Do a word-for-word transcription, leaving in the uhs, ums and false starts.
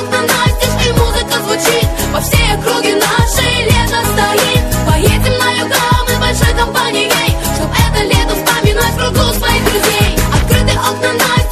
окна настежь, и музыка звучит по всей округе нашей. Лето стоит, поедем на юга мы большой компанией, чтоб это лето вспоминать в кругу своих друзей. Открыты окна настежь,